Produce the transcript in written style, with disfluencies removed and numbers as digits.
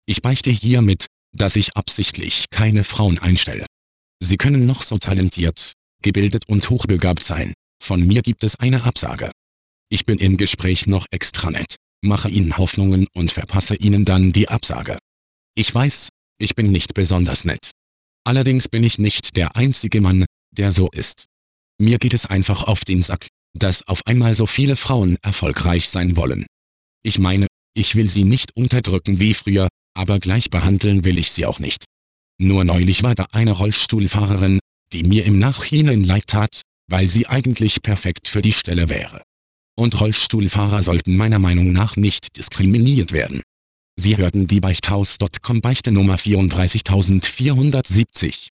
Ich beichte hiermit, dass ich absichtlich keine Frauen einstelle. Sie können noch so talentiert, gebildet und hochbegabt sein. Von mir gibt es eine Absage. Ich bin im Gespräch noch extra nett, mache Ihnen Hoffnungen und verpasse Ihnen dann die Absage. Ich weiß, ich bin nicht besonders nett. Allerdings bin ich nicht der einzige Mann, der so ist. Mir geht es einfach auf den Sack, dass auf einmal so viele Frauen erfolgreich sein wollen. Ich meine, ich will sie nicht unterdrücken wie früher, aber gleich behandeln will ich sie auch nicht. Nur neulich war da eine Rollstuhlfahrerin, die mir im Nachhinein leid tat, weil sie eigentlich perfekt für die Stelle wäre. Und Rollstuhlfahrer sollten meiner Meinung nach nicht diskriminiert werden. Sie hörten die Beichthaus.com Beichte Nummer 34470.